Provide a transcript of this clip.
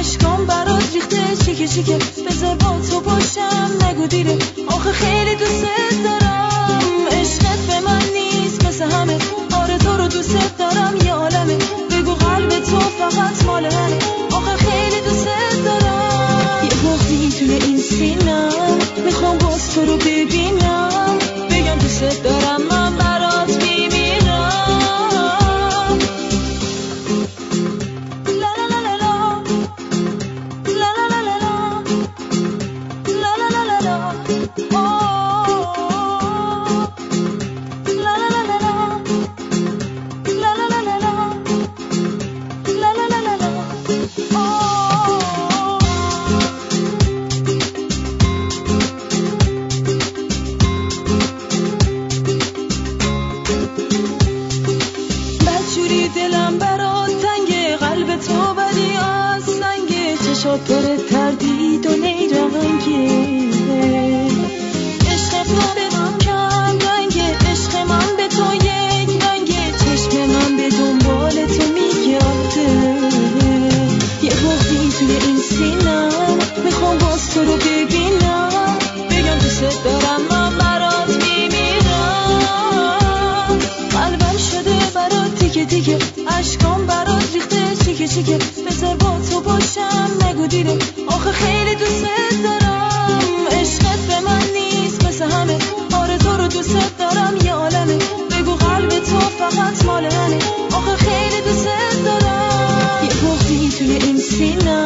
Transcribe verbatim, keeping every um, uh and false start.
اشکام برات ریخته چیکه چیکه بذار با تو باشم نگو دیره آخه خیلی دوست دارم عشقت به من نیست مثل همه آره تو رو دوست دارم یه عالمه بگو قلب تو فقط مال منه آخه خیلی دوست دارم یه بغضی توی این سینم میخوام باز تو رو ببینم بگم دوست دارم من برات میمیرم دلم برات تنگه قلب تو بدی از سنگه چشات پر تردید و نیرنگه عشق من به من کم رنگه عشق من به تو یک رنگه چشم من به دنبال تو میگرده یه بغضی توی این سینم میخوام باز تو رو ببینم بگم دوست دارم من برات میمیرم قلبم شده برات دیگه دیگه اشکام برات ریخته چیکه چیکه بذار با تو باشم نگو دیره آخه خیلی دوست دارم عشقت به من نیست مثل همه آره تو رو دوست دارم یه عالمه بگو قلب تو فقط مال منه آخه خیلی دوست دارم یه بغضی توی این سینم